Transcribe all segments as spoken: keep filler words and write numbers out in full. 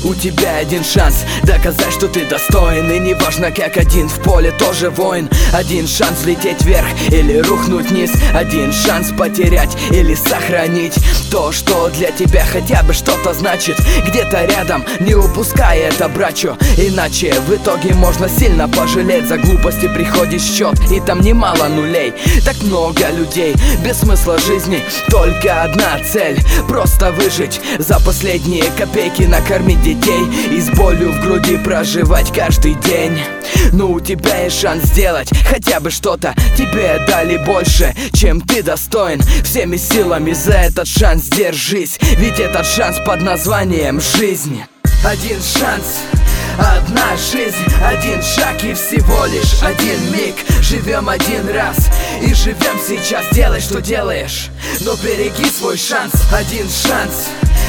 У тебя один шанс доказать, что ты достоин. И неважно, как один в поле тоже воин. Один шанс взлететь вверх или рухнуть вниз. Один шанс потерять или сохранить то, что для тебя хотя бы что-то значит. Где-то рядом, не упускай это, брачо. Иначе в итоге можно сильно пожалеть. За глупости приходит счет, и там немало нулей. Так много людей, без смысла жизни. Только одна цель, просто выжить. За последние копейки накормить детей и с болью в груди проживать каждый день. Но у тебя есть шанс сделать хотя бы что-то. Тебе дали больше, чем ты достоин. Всеми силами за этот шанс держись, ведь этот шанс под названием жизнь. Один шанс, одна жизнь, один шаг и всего лишь один миг. Живем один раз и живем сейчас. Делай, что делаешь, но береги свой шанс. Один шанс,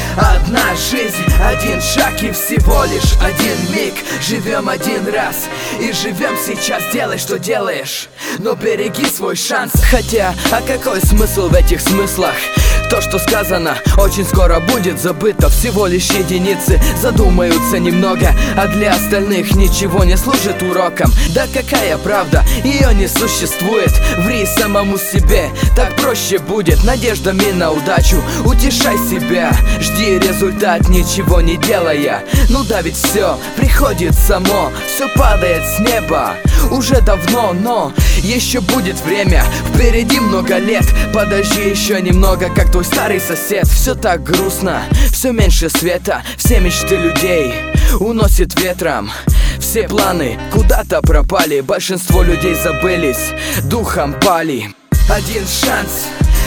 одна жизнь, один шаг и всего лишь один миг. Живем один раз и живем сейчас. Делай, что делаешь, но береги свой шанс. Хотя, а какой смысл в этих смыслах? То, что сказано, очень скоро будет забыто. Всего лишь единицы задумаются немного, а для остальных ничего не служит уроком. Да какая правда, ее не существует. Ври самому себе, так проще будет. Надеждами на удачу утешай себя. Жди результат, ничего не делая. Ну да, ведь все приходит само, все падает с неба уже давно, но еще будет время. Впереди много лет, подожди еще немного, как твой старый сосед. Все так грустно, все меньше света. Все мечты людей уносит ветром. Все планы куда-то пропали. Большинство людей забылись, духом пали. Один шанс,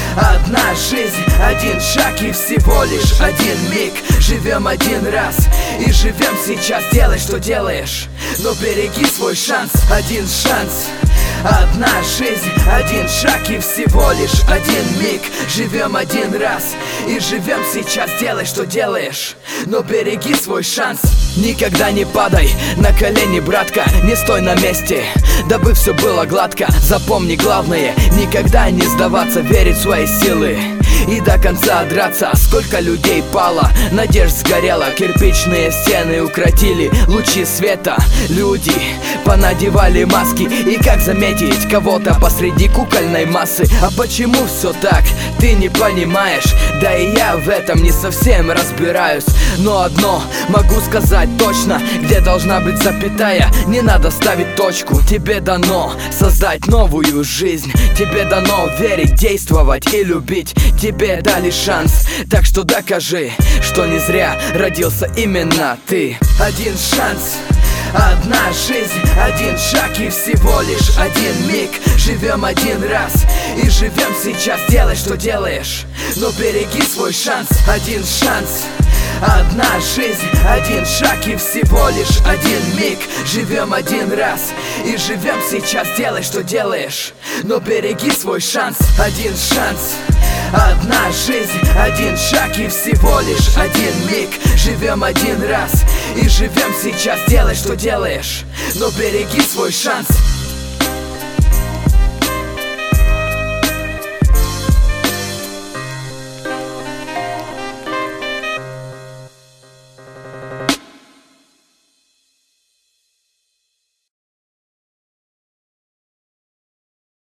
одна жизнь, один шаг и всего лишь один миг. Живем один раз и живем сейчас. Делай, что делаешь, но береги свой шанс. Один шанс, одна жизнь, один шаг и всего лишь один миг. Живем один раз и живем сейчас. Делай, что делаешь, но береги свой шанс. Никогда не падай на колени, братка, не стой на месте, дабы все было гладко. Запомни главное, никогда не сдаваться, верить в свои силы и до конца драться. Сколько людей пало, надежд сгорела, кирпичные стены укротили лучи света. Люди понадевали маски, и как заметить кого-то посреди кукольной массы? А почему все так, ты не понимаешь? Да и я в этом не совсем разбираюсь, но одно могу сказать точно: где должна быть запятая, не надо ставить точку. Тебе дано создать новую жизнь, тебе дано верить, действовать и любить. Тебе дали шанс, так что докажи, что не зря родился именно ты. Один шанс, одна жизнь, один шаг и всего лишь один миг. Живем один раз и живем сейчас. Делай, что делаешь, но береги свой шанс. Один шанс, одна жизнь, один шаг и всего лишь один миг. Живем один раз и живем сейчас. Делай, что делаешь, но береги свой шанс. Один шанс, одна жизнь, один шаг и всего лишь один миг. Живем один раз и живем сейчас. Делай, что делаешь, но береги свой шанс.